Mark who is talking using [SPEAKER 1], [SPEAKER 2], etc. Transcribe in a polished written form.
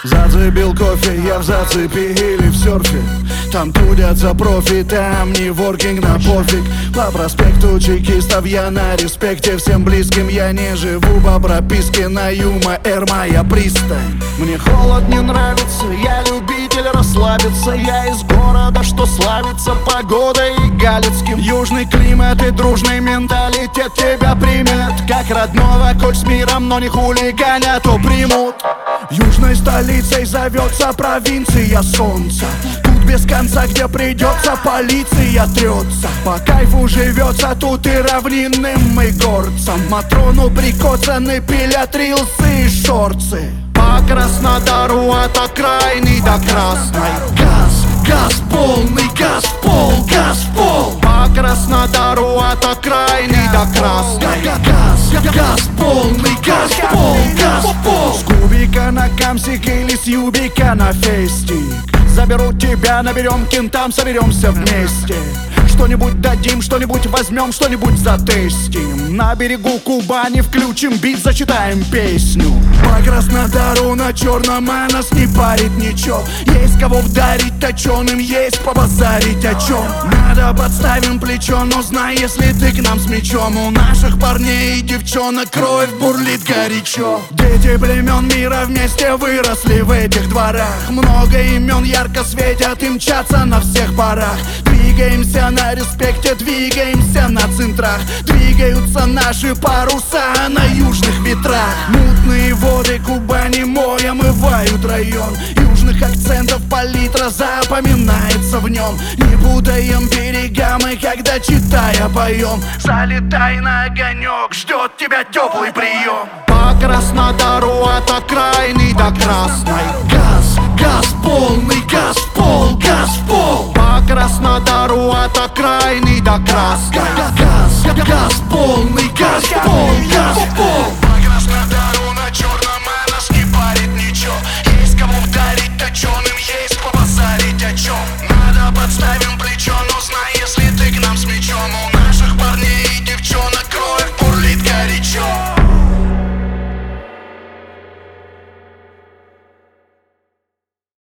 [SPEAKER 1] Зацепил кофе, я в зацепе или в серфе. Там трудятся профи, там не воркинг на пофиг. По проспекту чекистов я на респекте. Всем близким я не живу по прописке. На Юма Эр моя пристань. Мне холод не нравится, я любитель расслабиться. Я из города, что славится погодой и галицким. Южный климат и дружный менталитет тебя примет как родного, коль с миром, но не хулиганя, то примут. Южной столицей зовется провинция солнца. Тут без конца, где придется, полиция трется. По кайфу живется тут и равнинным, и горцам. Матрону прикоцаны пилят рилсы и шорцы. По Краснодару от окраины до Красной. Газ, газ полный, газ в пол, газ в пол. По Краснодару от окраины до Красной. Газ, газ полный, газ в пол, газ в пол. С кубика на камсик или с юбика на фестик. Заберу тебя, наберем кентам, соберемся вместе. Что-нибудь дадим, что-нибудь возьмем, что-нибудь затестим. На берегу Кубани включим бит, зачитаем песню. По Краснодару на черном, а нас не парит ничего. Есть кого вдарить точеным, есть побазарить о чем. Надо подставим плечо, но знай, если ты к нам с мечом. У наших парней и девчонок кровь бурлит горячо. Дети племен мира вместе выросли в этих дворах. Много имен ярко светят и мчатся на всех парах. Двигаемся на респекте, двигаемся на центрах. Двигаются наши паруса на южных ветрах. Мутные воды Кубани мой омывают район. Южных акцентов палитра запоминается в нем. Не путаем берега мы, когда читая поем. Залетай на огонек, ждет тебя теплый прием. По Краснодару от окраины до Красной. Газ, газ полный, газ в пол, газ в пол. По Краснодару от окраины до Красной.